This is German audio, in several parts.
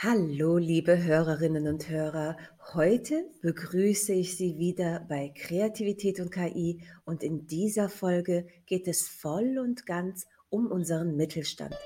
Hallo, liebe Hörerinnen und Hörer. Heute begrüße ich Sie wieder bei Kreativität und KI und in dieser Folge geht es voll und ganz um unseren Mittelstand.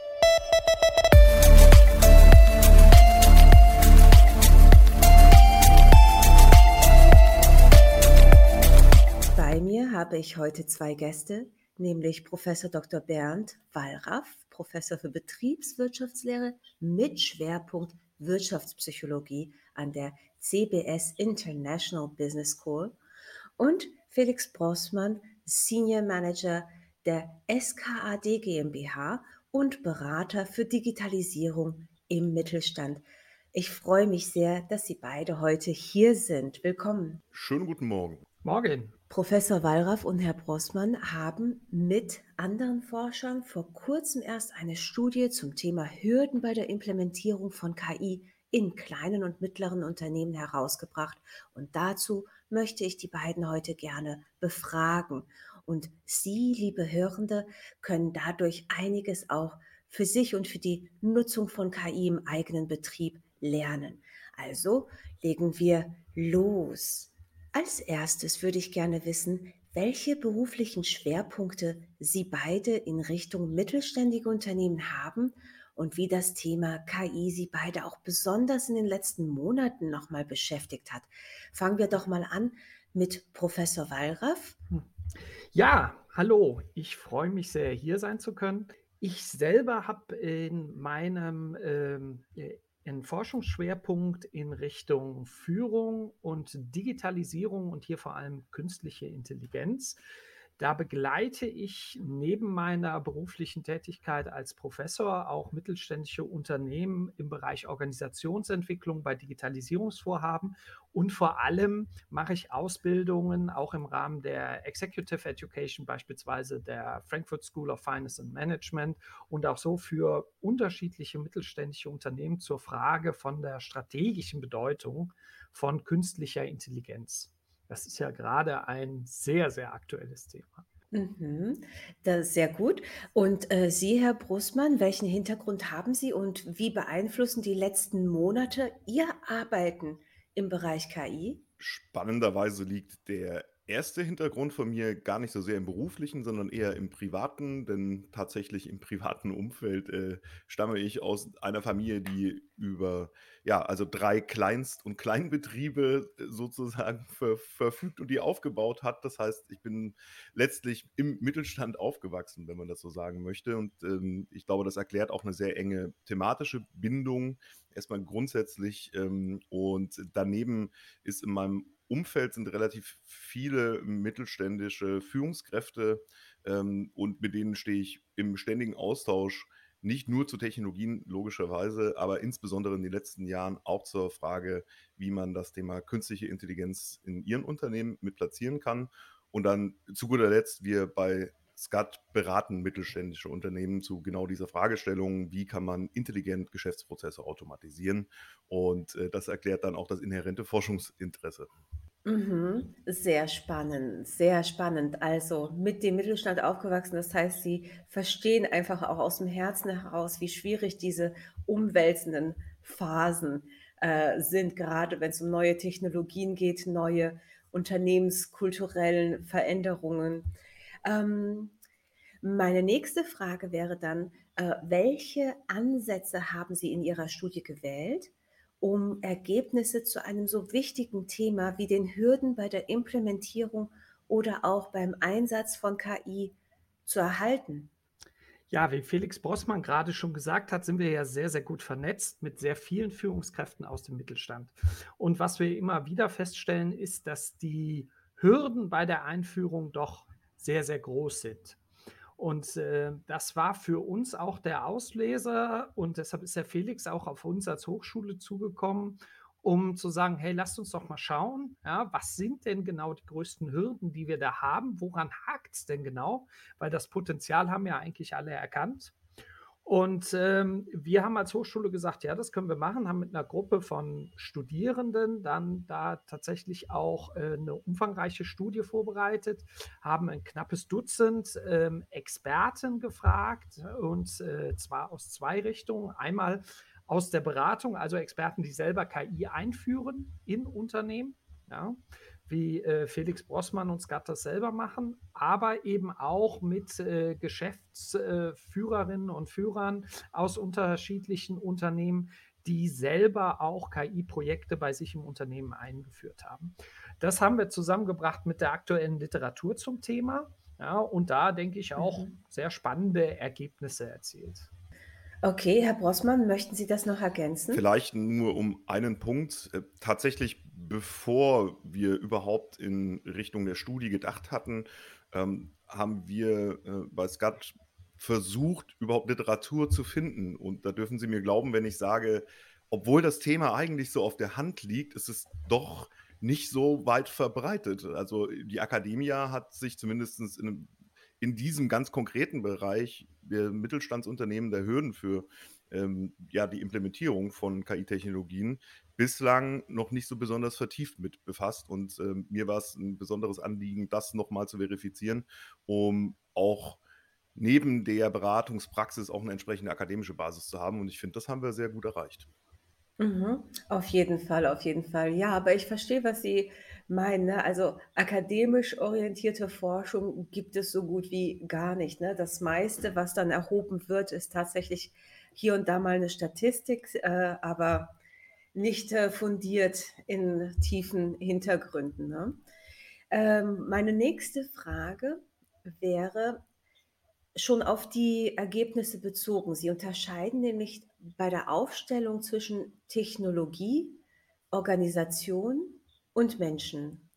Bei mir habe ich heute zwei Gäste, nämlich Professor Dr. Bernd Wallraff, Professor für Betriebswirtschaftslehre mit Schwerpunkt Wirtschaftspsychologie an der CBS International Business School und Felix Brossmann, Senior Manager der SKAD GmbH und Berater für Digitalisierung im Mittelstand. Ich freue mich sehr, dass Sie beide heute hier sind. Willkommen. Schönen guten Morgen. Morgen. Professor Wallraff und Herr Brossmann haben mit anderen Forschern vor kurzem erst eine Studie zum Thema Hürden bei der Implementierung von KI in kleinen und mittleren Unternehmen herausgebracht. Und dazu möchte ich die beiden heute gerne befragen. Und Sie, liebe Hörende, können dadurch einiges auch für sich und für die Nutzung von KI im eigenen Betrieb lernen. Also legen wir los. Als erstes würde ich gerne wissen, welche beruflichen Schwerpunkte Sie beide in Richtung mittelständige Unternehmen haben und wie das Thema KI Sie beide auch besonders in den letzten Monaten nochmal beschäftigt hat. Fangen wir doch mal an mit Professor Wallraff. Ja, hallo. Ich freue mich sehr, hier sein zu können. Ich selber habe in meinem einen Forschungsschwerpunkt in Richtung Führung und Digitalisierung und hier vor allem künstliche Intelligenz. Da begleite ich neben meiner beruflichen Tätigkeit als Professor auch mittelständische Unternehmen im Bereich Organisationsentwicklung bei Digitalisierungsvorhaben und vor allem mache ich Ausbildungen auch im Rahmen der Executive Education, beispielsweise der Frankfurt School of Finance and Management und auch so für unterschiedliche mittelständische Unternehmen zur Frage von der strategischen Bedeutung von künstlicher Intelligenz. Das ist ja gerade ein sehr, sehr aktuelles Thema. Das ist sehr gut. Und Sie, Herr Brussmann, welchen Hintergrund haben Sie und wie beeinflussen die letzten Monate Ihr Arbeiten im Bereich KI? Spannenderweise liegt der erste Hintergrund von mir gar nicht so sehr im beruflichen, sondern eher im privaten, denn tatsächlich im privaten Umfeld stamme ich aus einer Familie, die über, ja, also 3 Kleinst- und Kleinbetriebe sozusagen verfügt und die aufgebaut hat. Das heißt, ich bin letztlich im Mittelstand aufgewachsen, wenn man das so sagen möchte. Und ich glaube, das erklärt auch eine sehr enge thematische Bindung, erstmal grundsätzlich. Und daneben ist in meinem Umfeld sind relativ viele mittelständische Führungskräfte, und mit denen stehe ich im ständigen Austausch, nicht nur zu Technologien logischerweise, aber insbesondere in den letzten Jahren auch zur Frage, wie man das Thema künstliche Intelligenz in ihren Unternehmen mit platzieren kann. Und dann zu guter Letzt, wir bei SCAD beraten mittelständische Unternehmen zu genau dieser Fragestellung, wie kann man intelligent Geschäftsprozesse automatisieren. Und das erklärt dann auch das inhärente Forschungsinteresse. Sehr spannend, sehr spannend. Also mit dem Mittelstand aufgewachsen, das heißt, Sie verstehen einfach auch aus dem Herzen heraus, wie schwierig diese umwälzenden Phasen sind, gerade wenn es um neue Technologien geht, neue unternehmenskulturellen Veränderungen. Ähm, Meine nächste Frage wäre dann, welche Ansätze haben Sie in Ihrer Studie gewählt, um Ergebnisse zu einem so wichtigen Thema wie den Hürden bei der Implementierung oder auch beim Einsatz von KI zu erhalten? Ja, wie Felix Brossmann gerade schon gesagt hat, sind wir ja sehr, sehr gut vernetzt mit sehr vielen Führungskräften aus dem Mittelstand. Und was wir immer wieder feststellen, ist, dass die Hürden bei der Einführung doch sehr, sehr groß sind. Und das war für uns auch der Auslöser und deshalb ist der Felix auch auf uns als Hochschule zugekommen, um zu sagen, hey, lasst uns doch mal schauen, ja, was sind denn genau die größten Hürden, die wir da haben? Woran hakt es denn genau? Weil das Potenzial haben ja eigentlich alle erkannt. Und wir haben als Hochschule gesagt, ja, das können wir machen, haben mit einer Gruppe von Studierenden dann da tatsächlich auch eine umfangreiche Studie vorbereitet, haben ein knappes Dutzend Experten gefragt und zwar aus zwei Richtungen. Einmal aus der Beratung, also Experten, die selber KI einführen in Unternehmen, ja, wie Felix Brossmann und Scott das selber machen, aber eben auch mit Geschäftsführerinnen und Führern aus unterschiedlichen Unternehmen, die selber auch KI-Projekte bei sich im Unternehmen eingeführt haben. Das haben wir zusammengebracht mit der aktuellen Literatur zum Thema. Ja, und da denke ich auch Mhm. sehr spannende Ergebnisse erzielt. Okay, Herr Brossmann, möchten Sie das noch ergänzen? Vielleicht nur um einen Punkt. Tatsächlich, bevor wir überhaupt in Richtung der Studie gedacht hatten, haben wir bei Scott versucht, überhaupt Literatur zu finden. Und da dürfen Sie mir glauben, wenn ich sage, obwohl das Thema eigentlich so auf der Hand liegt, ist es doch nicht so weit verbreitet. Also die Akademie hat sich zumindest in diesem ganz konkreten Bereich der Mittelstandsunternehmen der Hürden für ja, die Implementierung von KI-Technologien bislang noch nicht so besonders vertieft mit befasst. Und mir war es ein besonderes Anliegen, das nochmal zu verifizieren, um auch neben der Beratungspraxis auch eine entsprechende akademische Basis zu haben. Und ich finde, das haben wir sehr gut erreicht. Mhm. Auf jeden Fall, auf jeden Fall. Ja, aber ich verstehe, was Sie meinen, ne? Also, akademisch orientierte Forschung gibt es so gut wie gar nicht, ne? Das meiste, was dann erhoben wird, ist tatsächlich hier und da mal eine Statistik, aber nicht, fundiert in tiefen Hintergründen, ne? Meine nächste Frage wäre schon auf die Ergebnisse bezogen. Sie unterscheiden nämlich bei der Aufstellung zwischen Technologie, Organisation und Menschen.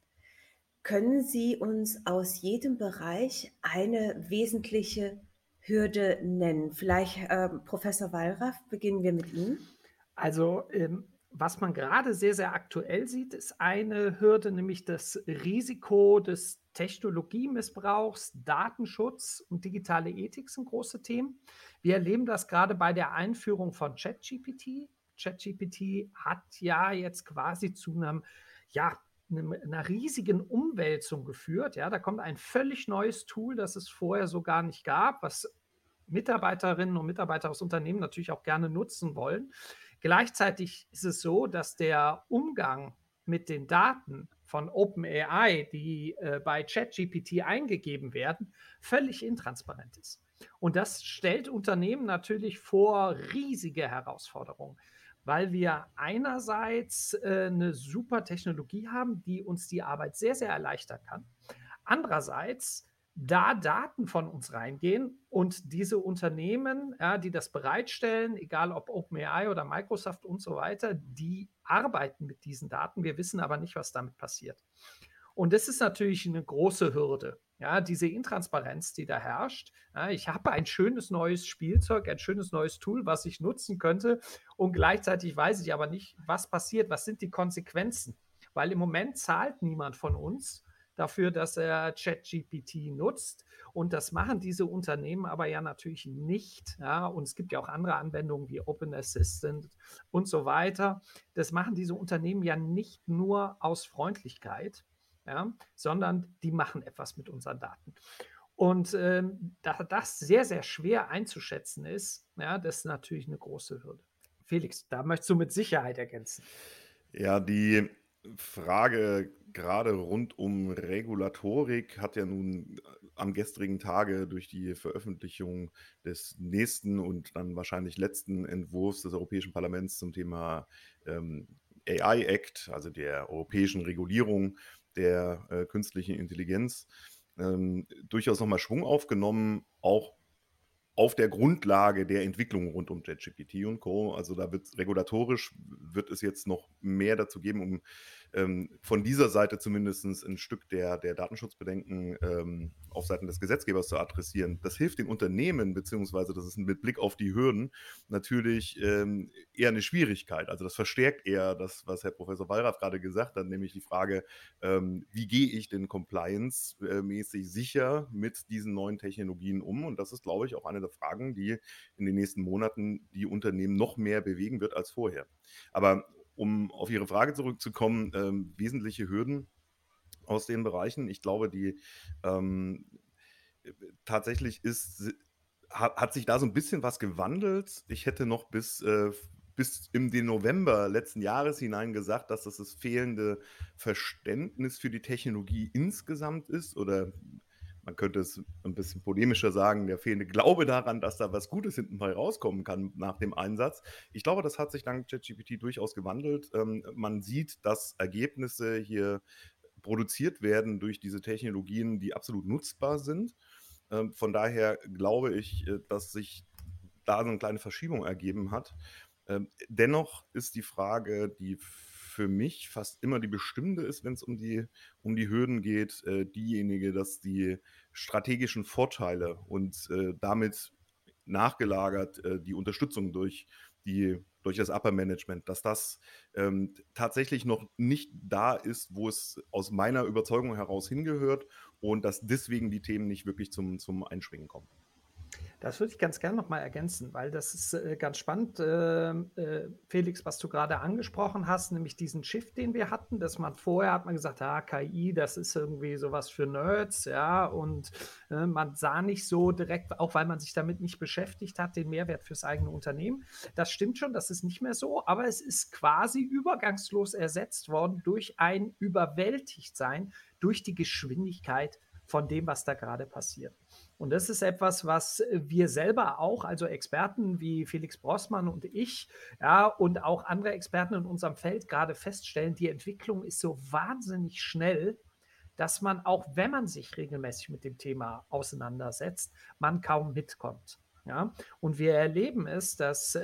Können Sie uns aus jedem Bereich eine wesentliche Hürde nennen? Vielleicht, Professor Wallraff, beginnen wir mit Ihnen. Also, was man gerade sehr, sehr aktuell sieht, ist eine Hürde, nämlich das Risiko des Technologiemissbrauchs, Datenschutz und digitale Ethik sind große Themen. Wir erleben das gerade bei der Einführung von ChatGPT. ChatGPT hat ja jetzt quasi zu einem, ja, 'ner riesigen Umwälzung geführt. Ja, da kommt ein völlig neues Tool, das es vorher so gar nicht gab, was Mitarbeiterinnen und Mitarbeiter aus Unternehmen natürlich auch gerne nutzen wollen. Gleichzeitig ist es so, dass der Umgang mit den Daten von OpenAI, die bei ChatGPT eingegeben werden, völlig intransparent ist. Und das stellt Unternehmen natürlich vor riesige Herausforderungen, weil wir einerseits eine super Technologie haben, die uns die Arbeit sehr, sehr erleichtern kann. Andererseits da Daten von uns reingehen und diese Unternehmen, ja, die das bereitstellen, egal ob OpenAI oder Microsoft und so weiter, die arbeiten mit diesen Daten. Wir wissen aber nicht, was damit passiert. Und das ist natürlich eine große Hürde. Ja, diese Intransparenz, die da herrscht. Ja, ich habe ein schönes neues Spielzeug, ein schönes neues Tool, was ich nutzen könnte. Und gleichzeitig weiß ich aber nicht, was passiert, was sind die Konsequenzen. Weil im Moment zahlt niemand von uns dafür, dass er ChatGPT nutzt. Und das machen diese Unternehmen aber ja natürlich nicht. Ja, und es gibt ja auch andere Anwendungen wie Open Assistant und so weiter. Das machen diese Unternehmen ja nicht nur aus Freundlichkeit, ja, sondern die machen etwas mit unseren Daten. Und da das sehr, sehr schwer einzuschätzen ist, ja, das ist natürlich eine große Hürde. Felix, da möchtest du mit Sicherheit ergänzen. Ja, die Frage gerade rund um Regulatorik hat ja nun am gestrigen Tage durch die Veröffentlichung des nächsten und dann wahrscheinlich letzten Entwurfs des Europäischen Parlaments zum Thema AI Act, also der europäischen Regulierung der künstlichen Intelligenz, durchaus nochmal Schwung aufgenommen, auch auf der Grundlage der Entwicklung rund um ChatGPT und Co. Also da wird regulatorisch wird es jetzt noch mehr dazu geben, um von dieser Seite zumindest ein Stück der Datenschutzbedenken auf Seiten des Gesetzgebers zu adressieren. Das hilft den Unternehmen, beziehungsweise das ist mit Blick auf die Hürden natürlich eher eine Schwierigkeit. Also das verstärkt eher das, was Herr Professor Wallraff gerade gesagt hat, nämlich die Frage, wie gehe ich denn compliance-mäßig sicher mit diesen neuen Technologien um? Und das ist, glaube ich, auch eine der Fragen, die in den nächsten Monaten die Unternehmen noch mehr bewegen wird als vorher. Aber um auf Ihre Frage zurückzukommen, wesentliche Hürden aus den Bereichen. Ich glaube, die tatsächlich hat sich da so ein bisschen was gewandelt. Ich hätte noch bis bis in den November letzten Jahres hinein gesagt, dass das fehlende Verständnis für die Technologie insgesamt ist, oder man könnte es ein bisschen polemischer sagen, der fehlende Glaube daran, dass da was Gutes hinten bei rauskommen kann nach dem Einsatz. Ich glaube, das hat sich dank ChatGPT durchaus gewandelt. Man sieht, dass Ergebnisse hier produziert werden durch diese Technologien, die absolut nutzbar sind. Von daher glaube ich, dass sich da so eine kleine Verschiebung ergeben hat. Dennoch ist die Frage, die für mich fast immer die bestimmende ist, wenn es um die Hürden geht, diejenige, dass die strategischen Vorteile und damit nachgelagert die Unterstützung durch das Upper Management, dass das tatsächlich noch nicht da ist, wo es aus meiner Überzeugung heraus hingehört, und dass deswegen die Themen nicht wirklich zum Einschwingen kommen. Das würde ich ganz gerne noch mal ergänzen, weil das ist ganz spannend, Felix, was du gerade angesprochen hast, nämlich diesen Shift, den wir hatten, dass man vorher hat man gesagt, KI, das ist irgendwie sowas für Nerds, ja, und man sah nicht so direkt, auch weil man sich damit nicht beschäftigt hat, den Mehrwert fürs eigene Unternehmen. Das stimmt schon, das ist nicht mehr so, aber es ist quasi übergangslos ersetzt worden durch ein Überwältigtsein, durch die Geschwindigkeit von dem, was da gerade passiert. Und das ist etwas, was wir selber auch, also Experten wie Felix Broßmann und ich, ja, und auch andere Experten in unserem Feld gerade feststellen, die Entwicklung ist so wahnsinnig schnell, dass man auch, wenn man sich regelmäßig mit dem Thema auseinandersetzt, man kaum mitkommt. Ja? Und wir erleben es, dass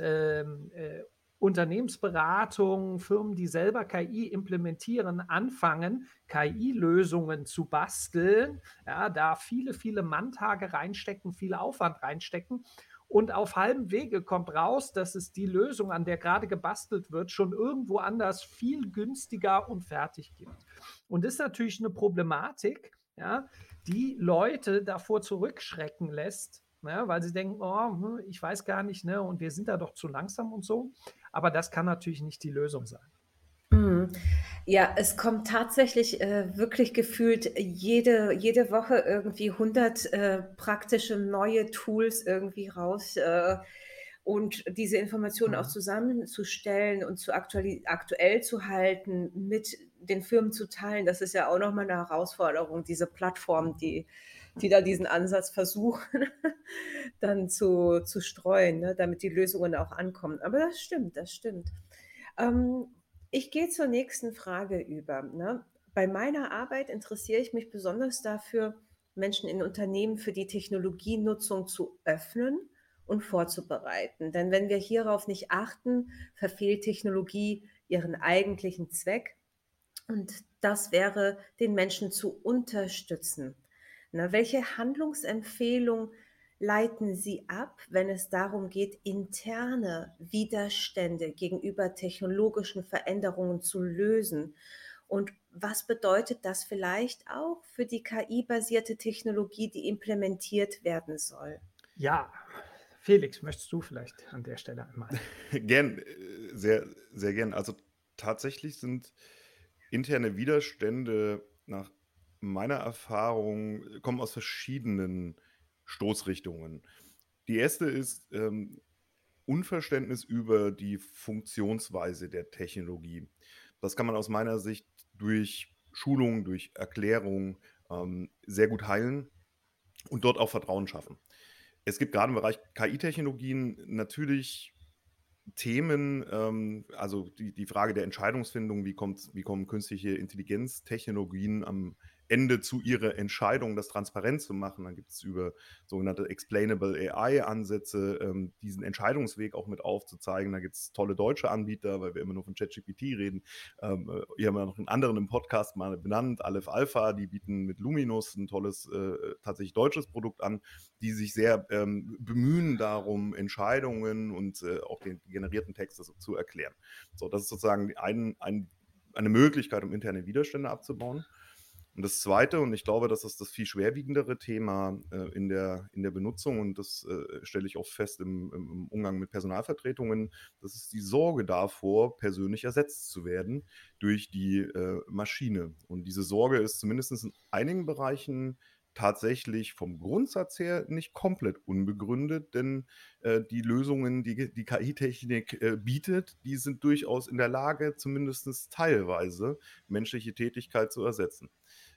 Unternehmensberatungen, Firmen, die selber KI implementieren, anfangen, KI-Lösungen zu basteln, ja, da viele, viele Manntage reinstecken, viel Aufwand reinstecken. Und auf halbem Wege kommt raus, dass es die Lösung, an der gerade gebastelt wird, schon irgendwo anders viel günstiger und fertig gibt. Und das ist natürlich eine Problematik, ja, die Leute davor zurückschrecken lässt, ja, weil sie denken, oh, ich weiß gar nicht, ne, und wir sind da doch zu langsam und so. Aber das kann natürlich nicht die Lösung sein. Mhm. Ja, es kommt tatsächlich, wirklich gefühlt jede Woche irgendwie 100 praktische neue Tools irgendwie raus, und diese Informationen auch zusammenzustellen und aktuell zu halten, mit den Firmen zu teilen, das ist ja auch noch mal 'ne Herausforderung, diese Plattformen, die da diesen Ansatz versuchen, dann zu streuen, ne, damit die Lösungen auch ankommen. Aber das stimmt, das stimmt. Ähm, Ich gehe zur nächsten Frage über, ne? Bei meiner Arbeit interessiere ich mich besonders dafür, Menschen in Unternehmen für die Technologienutzung zu öffnen und vorzubereiten. Denn wenn wir hierauf nicht achten, verfehlt Technologie ihren eigentlichen Zweck, und das wäre, den Menschen zu unterstützen. Na, welche Handlungsempfehlung leiten Sie ab, wenn es darum geht, interne Widerstände gegenüber technologischen Veränderungen zu lösen? Und was bedeutet das vielleicht auch für die KI-basierte Technologie, die implementiert werden soll? Ja, Felix, möchtest du vielleicht an der Stelle einmal? Gern, sehr, sehr gern. Also tatsächlich sind interne Widerstände nach meiner Erfahrung kommen aus verschiedenen Stoßrichtungen. Die erste ist Unverständnis über die Funktionsweise der Technologie. Das kann man aus meiner Sicht durch Schulung, durch Erklärung sehr gut heilen und dort auch Vertrauen schaffen. Es gibt gerade im Bereich KI-Technologien natürlich Themen, also die Frage der Entscheidungsfindung, wie kommen künstliche Intelligenztechnologien am Ende zu ihrer Entscheidung, das transparent zu machen. Dann gibt es über sogenannte Explainable AI-Ansätze, diesen Entscheidungsweg auch mit aufzuzeigen. Da gibt es tolle deutsche Anbieter, weil wir immer nur von ChatGPT reden. Hier haben wir noch einen anderen im Podcast mal benannt, Aleph Alpha, die bieten mit Luminous ein tolles, tatsächlich deutsches Produkt an, die sich sehr bemühen darum, Entscheidungen und auch den generierten Text zu erklären. So, das ist sozusagen eine Möglichkeit, um interne Widerstände abzubauen. Und das Zweite, und ich glaube, das ist das viel schwerwiegendere Thema in der Benutzung, und das stelle ich oft fest im Umgang mit Personalvertretungen, das ist die Sorge davor, persönlich ersetzt zu werden durch die Maschine. Und diese Sorge ist zumindest in einigen Bereichen tatsächlich vom Grundsatz her nicht komplett unbegründet, denn die Lösungen, die KI-Technik bietet, die sind durchaus in der Lage, zumindest teilweise menschliche Tätigkeit zu ersetzen.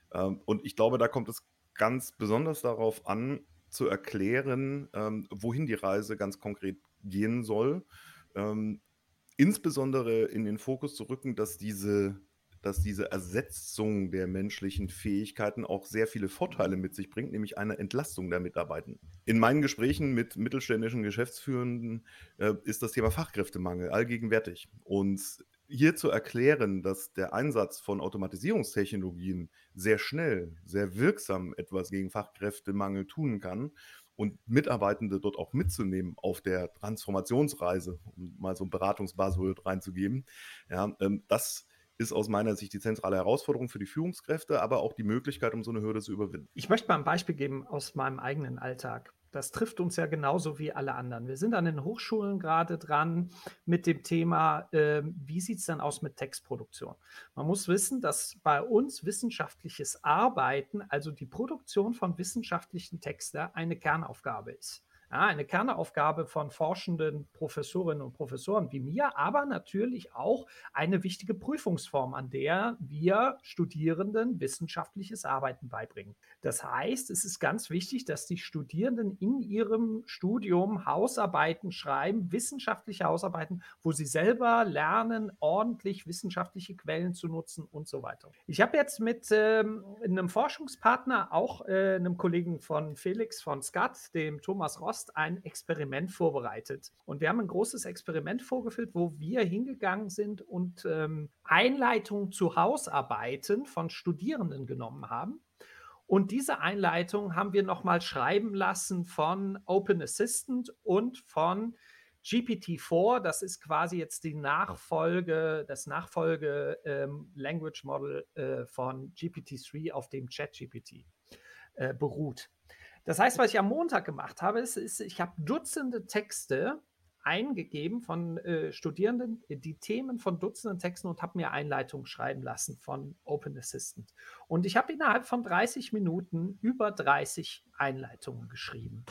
Und ich glaube, da kommt es ganz besonders darauf an, zu erklären, wohin die Reise ganz konkret gehen soll. Ähm, Insbesondere in den Fokus zu rücken, dass diese Ersetzung der menschlichen Fähigkeiten auch sehr viele Vorteile mit sich bringt, nämlich eine Entlastung der Mitarbeitenden. In meinen Gesprächen mit mittelständischen Geschäftsführenden ist das Thema Fachkräftemangel allgegenwärtig. Und hier zu erklären, dass der Einsatz von Automatisierungstechnologien sehr schnell, sehr wirksam etwas gegen Fachkräftemangel tun kann und Mitarbeitende dort auch mitzunehmen auf der Transformationsreise, um mal so ein Beratungsbuzzword reinzugeben, ja, das ist aus meiner Sicht die zentrale Herausforderung für die Führungskräfte, aber auch die Möglichkeit, um so eine Hürde zu überwinden. Ich möchte mal ein Beispiel geben aus meinem eigenen Alltag. Das trifft uns ja genauso wie alle anderen. Wir sind an den Hochschulen gerade dran mit dem Thema, wie sieht es denn aus mit Textproduktion? Man muss wissen, dass bei uns wissenschaftliches Arbeiten, also die Produktion von wissenschaftlichen Texten, eine Kernaufgabe ist. Ja, eine Kernaufgabe von forschenden Professorinnen und Professoren wie mir, aber natürlich auch eine wichtige Prüfungsform, an der wir Studierenden wissenschaftliches Arbeiten beibringen. Das heißt, es ist ganz wichtig, dass die Studierenden in ihrem Studium Hausarbeiten schreiben, wissenschaftliche Hausarbeiten, wo sie selber lernen, ordentlich wissenschaftliche Quellen zu nutzen und so weiter. Ich habe jetzt mit einem Forschungspartner, auch einem Kollegen von Felix von SCAD, dem Thomas Rost, ein Experiment vorbereitet. Und wir haben ein großes Experiment vorgeführt, wo wir hingegangen sind und Einleitungen zu Hausarbeiten von Studierenden genommen haben. Und diese Einleitung haben wir nochmal schreiben lassen von Open Assistant und von GPT-4. Das ist quasi jetzt das Nachfolge Language Model von GPT-3, auf dem ChatGPT beruht. Das heißt, was ich am Montag gemacht habe, ist, ich habe Dutzende Texte eingegeben von Studierenden, die Themen von Dutzenden Texten, und habe mir Einleitungen schreiben lassen von Open Assistant. Und ich habe innerhalb von 30 Minuten über 30 Einleitungen geschrieben.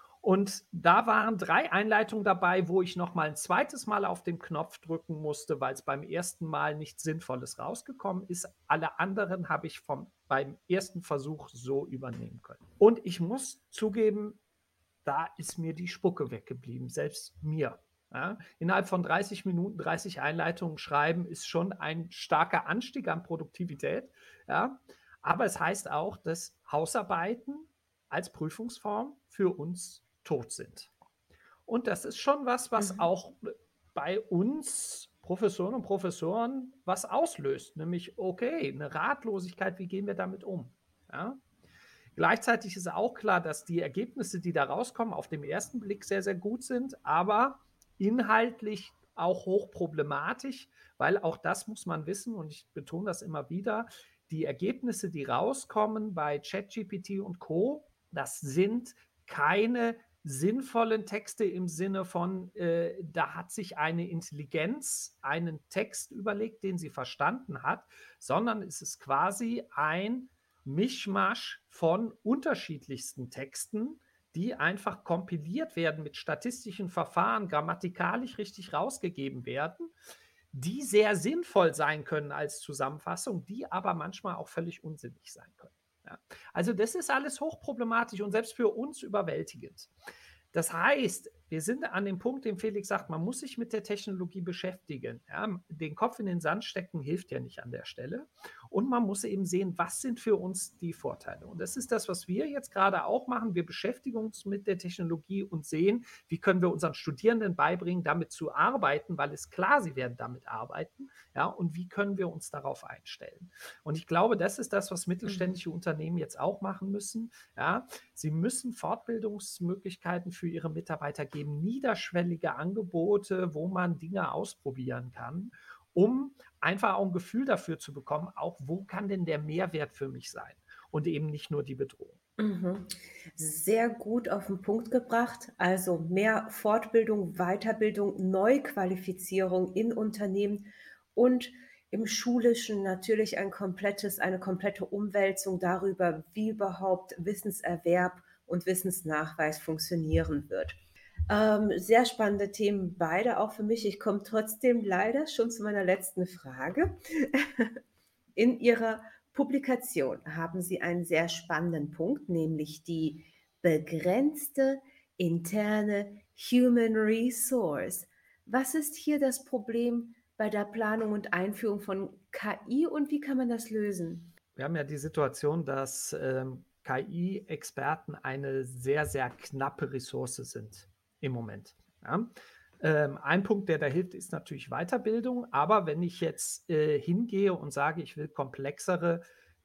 Und da waren 3 Einleitungen dabei, wo ich noch mal ein zweites Mal auf den Knopf drücken musste, weil es beim ersten Mal nichts Sinnvolles rausgekommen ist. Alle anderen habe ich beim ersten Versuch so übernehmen können. Und ich muss zugeben, da ist mir die Spucke weggeblieben, selbst mir. Ja, innerhalb von 30 Minuten 30 Einleitungen schreiben ist schon ein starker Anstieg an Produktivität. Ja. Aber es heißt auch, dass Hausarbeiten als Prüfungsform für uns tot sind. Und das ist schon was auch bei uns Professorinnen und Professoren was auslöst, nämlich, okay, eine Ratlosigkeit, wie gehen wir damit um? Ja? Gleichzeitig ist auch klar, dass die Ergebnisse, die da rauskommen, auf den ersten Blick sehr, sehr gut sind, aber inhaltlich auch hochproblematisch, weil auch das muss man wissen, und ich betone das immer wieder, die Ergebnisse, die rauskommen bei ChatGPT und Co., das sind keine sinnvollen Texte im Sinne von, da hat sich eine Intelligenz einen Text überlegt, den sie verstanden hat, sondern es ist quasi ein Mischmasch von unterschiedlichsten Texten, die einfach kompiliert werden mit statistischen Verfahren, grammatikalisch richtig rausgegeben werden, die sehr sinnvoll sein können als Zusammenfassung, die aber manchmal auch völlig unsinnig sein können. Ja. Also das ist alles hochproblematisch und selbst für uns überwältigend. Das heißt, wir sind an dem Punkt, den Felix sagt, man muss sich mit der Technologie beschäftigen. Ja, den Kopf in den Sand stecken hilft ja nicht an der Stelle. Und man muss eben sehen, was sind für uns die Vorteile. Und das ist das, was wir jetzt gerade auch machen. Wir beschäftigen uns mit der Technologie und sehen, wie können wir unseren Studierenden beibringen, damit zu arbeiten, weil es klar, sie werden damit arbeiten. Ja, und wie können wir uns darauf einstellen? Und ich glaube, das ist das, was mittelständische Unternehmen jetzt auch machen müssen. Ja, sie müssen Fortbildungsmöglichkeiten für ihre Mitarbeiter geben, niederschwellige Angebote, wo man Dinge ausprobieren kann, um einfach auch ein Gefühl dafür zu bekommen, auch wo kann denn der Mehrwert für mich sein und eben nicht nur die Bedrohung. Sehr gut auf den Punkt gebracht. Also mehr Fortbildung, Weiterbildung, Neuqualifizierung in Unternehmen und im Schulischen natürlich eine komplette Umwälzung darüber, wie überhaupt Wissenserwerb und Wissensnachweis funktionieren wird. Sehr spannende Themen beide auch für mich. Ich komme trotzdem leider schon zu meiner letzten Frage. In Ihrer Publikation haben Sie einen sehr spannenden Punkt, nämlich die begrenzte interne Human Resource. Was ist hier das Problem bei der Planung und Einführung von KI und wie kann man das lösen? Wir haben ja die Situation, dass KI-Experten eine sehr, sehr knappe Ressource sind im Moment. Ja? Ein Punkt, der da hilft, ist natürlich Weiterbildung. Aber wenn ich jetzt hingehe und sage, ich will komplexere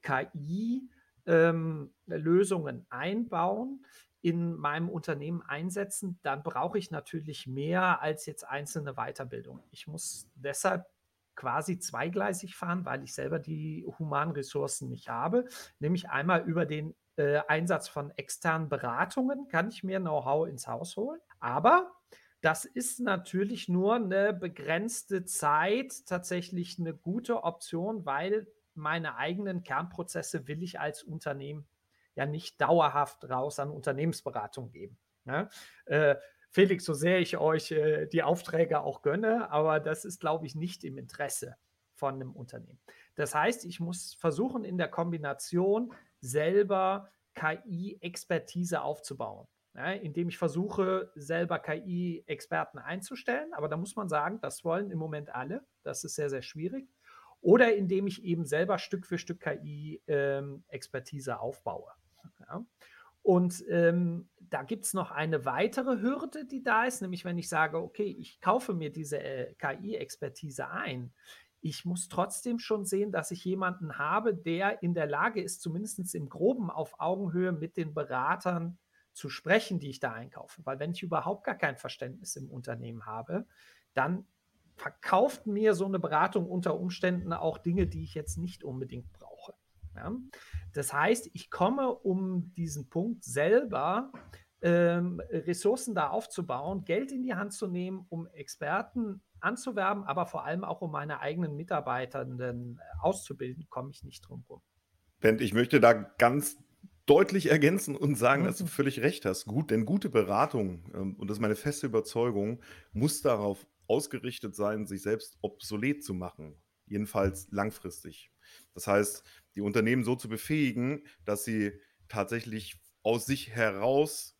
KI-Lösungen einbauen, in meinem Unternehmen einsetzen, dann brauche ich natürlich mehr als jetzt einzelne Weiterbildung. Ich muss deshalb quasi zweigleisig fahren, weil ich selber die humanen Ressourcen nicht habe. Nämlich einmal über den Einsatz von externen Beratungen kann ich mir Know-how ins Haus holen. Aber das ist natürlich nur eine begrenzte Zeit tatsächlich eine gute Option, weil meine eigenen Kernprozesse will ich als Unternehmen ja nicht dauerhaft raus an Unternehmensberatung geben. Ne? Felix, so sehr ich euch die Aufträge auch gönne, aber das ist, glaube ich, nicht im Interesse von einem Unternehmen. Das heißt, ich muss versuchen, in der Kombination selber KI-Expertise aufzubauen, ja, indem ich versuche, selber KI-Experten einzustellen. Aber da muss man sagen, das wollen im Moment alle. Das ist sehr, sehr schwierig. Oder indem ich eben selber Stück für Stück KI-Expertise aufbaue. Ja. Und da gibt es noch eine weitere Hürde, die da ist, nämlich wenn ich sage, okay, ich kaufe mir diese KI-Expertise ein. Ich muss trotzdem schon sehen, dass ich jemanden habe, der in der Lage ist, zumindest im Groben auf Augenhöhe mit den Beratern zu sprechen, die ich da einkaufe. Weil wenn ich überhaupt gar kein Verständnis im Unternehmen habe, dann verkauft mir so eine Beratung unter Umständen auch Dinge, die ich jetzt nicht unbedingt brauche. Ja? Das heißt, ich komme um diesen Punkt selber Ressourcen da aufzubauen, Geld in die Hand zu nehmen, um Experten anzuwerben, aber vor allem auch um meine eigenen Mitarbeitenden auszubilden, komme ich nicht drum rum. Bent, ich möchte da ganz deutlich ergänzen und sagen, dass du völlig recht hast. Denn gute Beratung, und das ist meine feste Überzeugung, muss darauf ausgerichtet sein, sich selbst obsolet zu machen. Jedenfalls langfristig. Das heißt, die Unternehmen so zu befähigen, dass sie tatsächlich aus sich heraus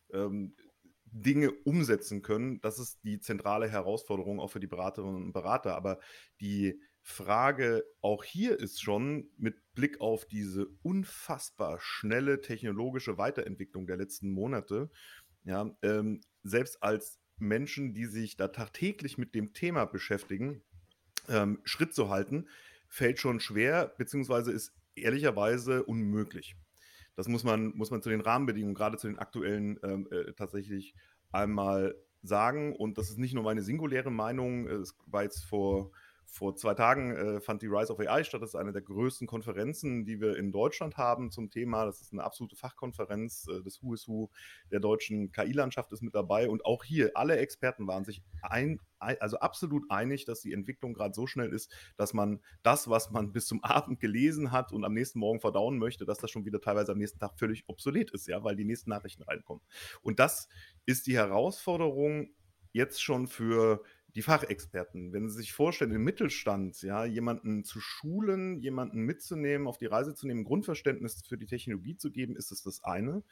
Dinge umsetzen können. Das ist die zentrale Herausforderung auch für die Beraterinnen und Berater. Aber die Frage auch hier ist schon mit Blick auf diese unfassbar schnelle technologische Weiterentwicklung der letzten Monate, ja, selbst als Menschen, die sich da tagtäglich mit dem Thema beschäftigen, Schritt zu halten, fällt schon schwer, beziehungsweise ist ehrlicherweise unmöglich. Das muss man zu den Rahmenbedingungen, gerade zu den aktuellen, tatsächlich einmal sagen. Und das ist nicht nur meine singuläre Meinung. Es war jetzt vor 2 Tagen fand die Rise of AI statt. Das ist eine der größten Konferenzen, die wir in Deutschland haben zum Thema. Das ist eine absolute Fachkonferenz. Das Who is Who der deutschen KI-Landschaft ist mit dabei. Und auch hier, alle Experten waren sich also absolut einig, dass die Entwicklung gerade so schnell ist, dass man das, was man bis zum Abend gelesen hat und am nächsten Morgen verdauen möchte, dass das schon wieder teilweise am nächsten Tag völlig obsolet ist, ja, weil die nächsten Nachrichten reinkommen. Und das ist die Herausforderung jetzt schon für die Fachexperten. Wenn Sie sich vorstellen, im Mittelstand, ja, jemanden zu schulen, jemanden mitzunehmen, auf die Reise zu nehmen, ein Grundverständnis für die Technologie zu geben, ist es das eine.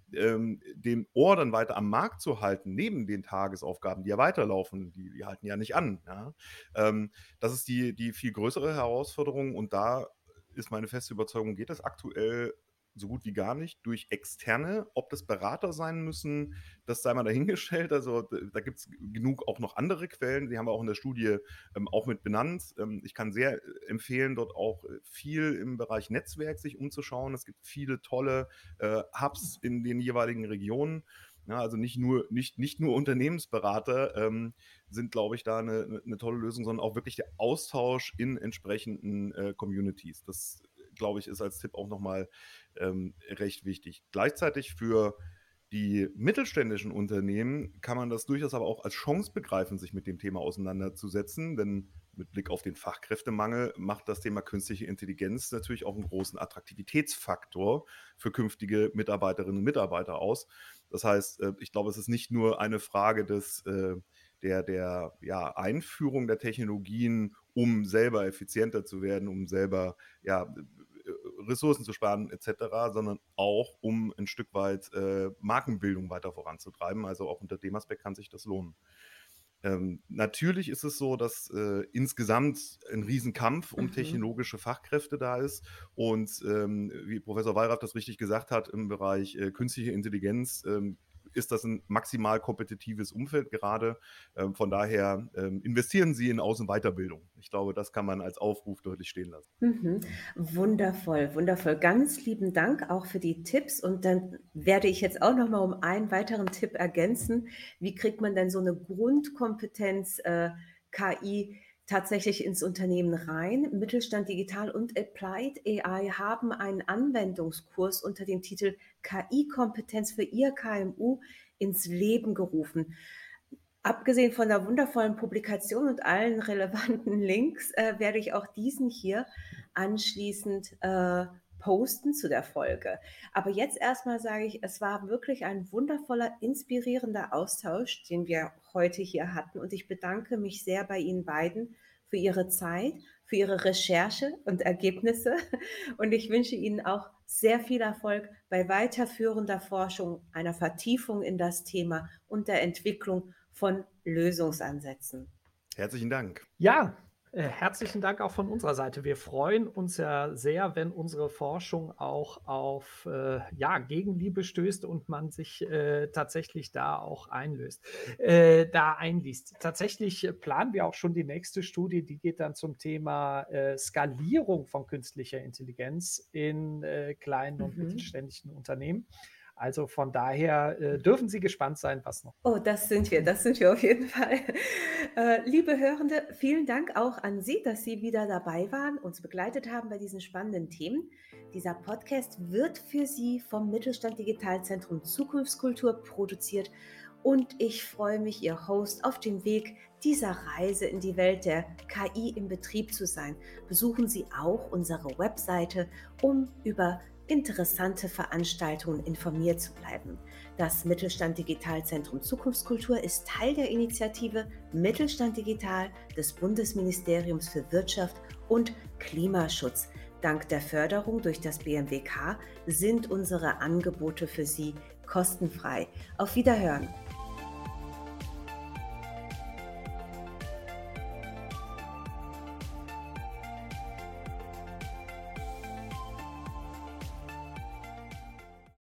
Den Ohr dann weiter am Markt zu halten, neben den Tagesaufgaben, die ja weiterlaufen, die halten ja nicht an. Ja. Das ist die viel größere Herausforderung und da ist meine feste Überzeugung, geht das aktuell so gut wie gar nicht durch Externe. Ob das Berater sein müssen, das sei mal dahingestellt. Also da gibt es genug auch noch andere Quellen. Die haben wir auch in der Studie auch mit benannt. Ich kann sehr empfehlen, dort auch viel im Bereich Netzwerk sich umzuschauen. Es gibt viele tolle Hubs in den jeweiligen Regionen. Ja, also nicht nur Unternehmensberater sind, glaube ich, da eine tolle Lösung, sondern auch wirklich der Austausch in entsprechenden Communities. Das, glaube ich, ist als Tipp auch nochmal recht wichtig. Gleichzeitig für die mittelständischen Unternehmen kann man das durchaus aber auch als Chance begreifen, sich mit dem Thema auseinanderzusetzen, denn mit Blick auf den Fachkräftemangel macht das Thema künstliche Intelligenz natürlich auch einen großen Attraktivitätsfaktor für künftige Mitarbeiterinnen und Mitarbeiter aus. Das heißt, ich glaube, es ist nicht nur eine Frage der Einführung der Technologien, um selber effizienter zu werden, um selber Ressourcen zu sparen etc., sondern auch um ein Stück weit Markenbildung weiter voranzutreiben. Also auch unter dem Aspekt kann sich das lohnen. Natürlich ist es so, dass insgesamt ein Riesenkampf um technologische Fachkräfte da ist und wie Professor Wallraff das richtig gesagt hat, im Bereich künstliche Intelligenz ist das ein maximal kompetitives Umfeld gerade. Von daher investieren Sie in Aus- und Weiterbildung. Ich glaube, das kann man als Aufruf deutlich stehen lassen. Wundervoll, wundervoll. Ganz lieben Dank auch für die Tipps. Und dann werde ich jetzt auch noch mal um einen weiteren Tipp ergänzen. Wie kriegt man denn so eine Grundkompetenz KI tatsächlich ins Unternehmen rein? Mittelstand Digital und Applied AI haben einen Anwendungskurs unter dem Titel KI-Kompetenz für Ihr KMU ins Leben gerufen. Abgesehen von der wundervollen Publikation und allen relevanten Links werde ich auch diesen hier anschließend posten zu der Folge. Aber jetzt erstmal sage ich, es war wirklich ein wundervoller, inspirierender Austausch, den wir heute hier hatten. Und ich bedanke mich sehr bei Ihnen beiden für Ihre Zeit, für Ihre Recherche und Ergebnisse. Und ich wünsche Ihnen auch sehr viel Erfolg bei weiterführender Forschung, einer Vertiefung in das Thema und der Entwicklung von Lösungsansätzen. Herzlichen Dank. Ja, herzlichen Dank auch von unserer Seite. Wir freuen uns ja sehr, wenn unsere Forschung auch auf Gegenliebe stößt und man sich tatsächlich da auch einliest. Tatsächlich planen wir auch schon die nächste Studie, die geht dann zum Thema Skalierung von künstlicher Intelligenz in kleinen und mittelständischen Unternehmen. Also von daher dürfen Sie gespannt sein, was noch. Oh, das sind wir auf jeden Fall. Liebe Hörende, vielen Dank auch an Sie, dass Sie wieder dabei waren, uns begleitet haben bei diesen spannenden Themen. Dieser Podcast wird für Sie vom Mittelstand Digitalzentrum Zukunftskultur produziert und ich freue mich, Ihr Host auf dem Weg dieser Reise in die Welt der KI im Betrieb zu sein. Besuchen Sie auch unsere Webseite, um über interessante Veranstaltungen informiert zu bleiben. Das Mittelstand Digitalzentrum Zukunftskultur ist Teil der Initiative Mittelstand Digital des Bundesministeriums für Wirtschaft und Klimaschutz. Dank der Förderung durch das BMWK sind unsere Angebote für Sie kostenfrei. Auf Wiederhören!